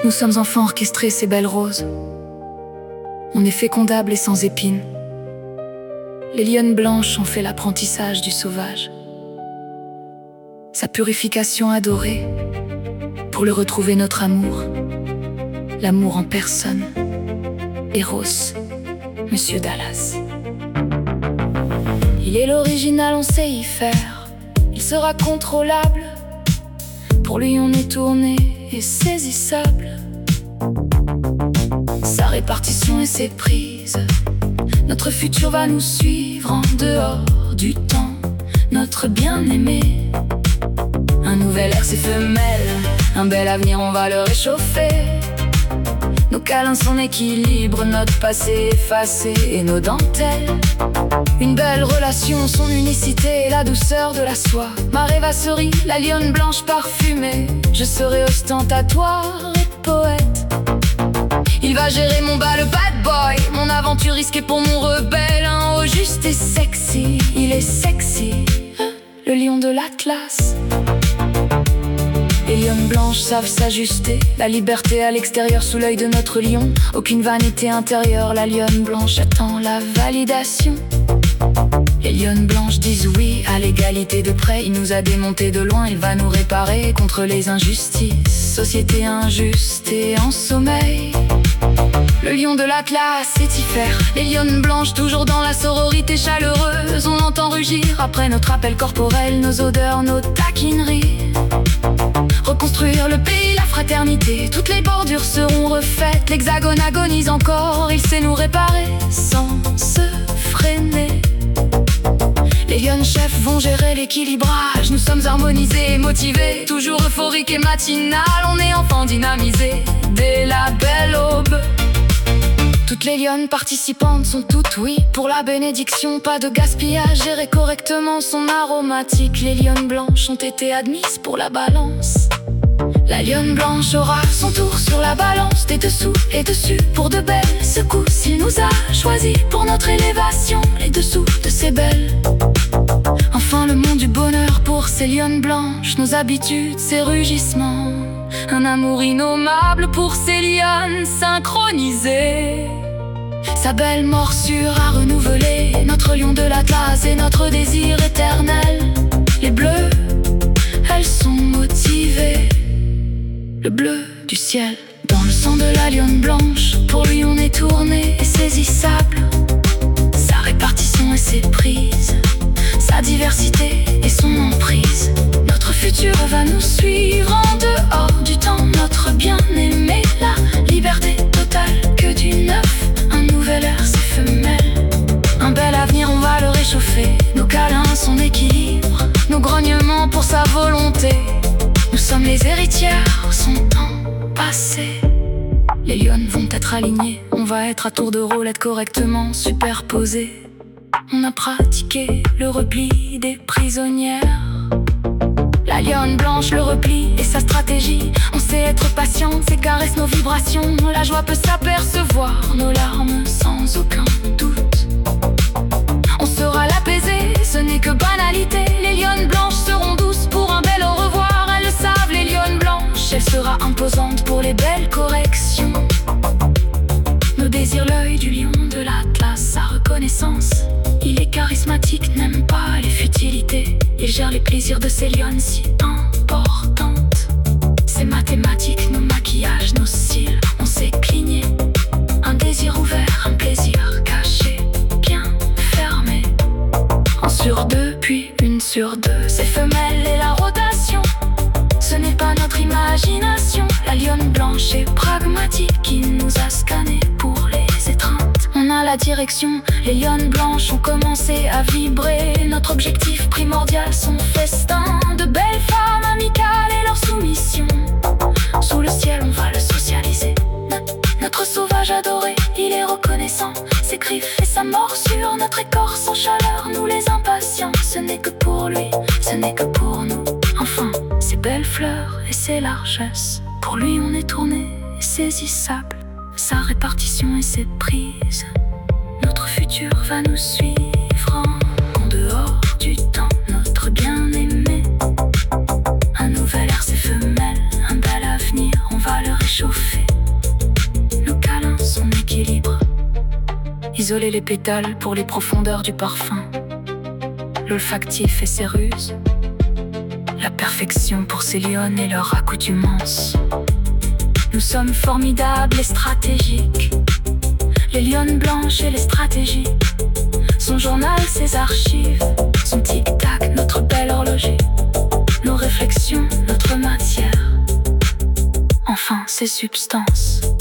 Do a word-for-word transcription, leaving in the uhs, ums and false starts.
Nous sommes enfants orchestrés, ces belles roses. On est fécondables et sans épines. Les lionnes blanches ont fait l'apprentissage du sauvage. Sa purification adorée, pour le retrouver notre amour. L'amour en personne. Eros, Monsieur Dallas. Il est l'original, on sait y faire. Il sera contrôlable. Pour lui on est tourné et saisissable. Sa répartition et ses prises. Notre futur va nous suivre en dehors du temps. Notre bien-aimé. Un nouvel air, ses femelles. Un bel avenir, on va le réchauffer. Nos câlins, son équilibre, notre passé effacé et nos dentelles. Une belle relation, son unicité et la douceur de la soie. Ma rêvasserie, la lionne blanche parfumée. Je serai ostentatoire et poète. Il va gérer mon bas, le bad boy. Mon aventure risquée pour mon rebelle. Un haut juste et sexy, il est sexy. Le lion de l'Atlas. Les lionnes blanches savent s'ajuster. La liberté à l'extérieur sous l'œil de notre lion. Aucune vanité intérieure, la lionne blanche attend la validation. Les lionnes blanches disent oui à l'égalité de près. Il nous a démonté de loin, il va nous réparer contre les injustices. Société injuste et en sommeil. Le lion de l'Atlas est y faire. Les lionnes blanches toujours dans la sororité chaleureuse. On l'entend rugir après notre appel corporel. Nos odeurs, nos taquineries. Reconstruire le pays, la fraternité. Toutes les bordures seront refaites. L'hexagone agonise encore. Il sait nous réparer sans se freiner. Les lionnes chefs vont gérer l'équilibrage. Nous sommes harmonisés et motivés. Toujours euphoriques et matinales. On est enfants dynamisés dès la belle aube. Toutes les lionnes participantes sont toutes oui pour la bénédiction, pas de gaspillage, gérer correctement son aromatique. Les lionnes blanches ont été admises pour la balance. La lionne blanche aura son tour sur la balance, des dessous et dessus pour de belles secousses. Il nous a choisis pour notre élévation, les dessous de ces belles. Enfin le monde du bonheur pour ces lionnes blanches, nos habitudes, ces rugissements. Un amour innommable pour ces lionnes synchronisées. Sa belle morsure a renouvelé notre lion de l'Atlas et notre désir éternel. Les bleus, elles sont motivées. Le bleu du ciel dans le sang de la lionne blanche. Pour lui on est tourné et saisissable. Sa répartition et ses prises. Sa diversité et son emprise. Notre futur va nous suivre en dehors du temps. Notre bien-aimé, la liberté totale, que du neuf. Un nouvel air, ses femelles. Un bel avenir, on va le réchauffer. Nos câlins, son équilibre. Nos grognements pour sa volonté. Nous sommes les héritières, son temps passé. Les lionnes vont être alignées. On va être à tour de rôle, être correctement superposés. On a pratiqué le repli des prisonnières. La lionne blanche, le repli et sa stratégie. On sait être patiente, c'est caresse nos vibrations. La joie peut s'apercevoir, nos larmes sans aucun doute. On saura l'apaiser, ce n'est que banalité. Les lionnes blanches seront douces pour un bel au revoir. Elles le savent, les lionnes blanches. Elle sera imposante pour les belles corrections. Nos désirs, l'œil du lion de l'Atlas, sa reconnaissance. Il est charismatique, n'aime pas les futilités. Il gère les plaisirs de ces lionnes si importantes. Ses mathématiques, nos maquillages, nos cils. On sait cligner. Un désir ouvert, un plaisir caché, bien fermé. Un sur deux, puis une sur deux. Ces femelles et la rotation. Ce n'est pas notre imagination. La lionne blanche est pragmatique. Il nous a scannés pour les étreintes. On a la direction. Les lionnes blanches ont commencé à vibrer. Notre objectif primordial, son festin. De belles femmes amicales et leur soumission. Sous le ciel, on va le socialiser. Notre sauvage adoré, il est reconnaissant. Ses griffes et sa morsure, notre écorce en chaleur. Nous les impatients, ce n'est que pour lui, ce n'est que pour nous. Enfin, ses belles fleurs et ses largesses. Pour lui, on est tourné et saisissable. Sa répartition et ses prises. Notre futur va nous suivre en dehors du temps. Notre bien-aimé. Un nouvel air, ses femelles. Un bel avenir, on va le réchauffer. isoler les pétales pour les profondeurs du parfum, l'olfactif et ses ruses, la perfection pour ses lionnes et leur accoutumance. Nous sommes formidables et stratégiques, les lionnes blanches et les stratégies, son journal, ses archives, son tic-tac, notre bel horloger, nos réflexions, notre matière, enfin ses substances.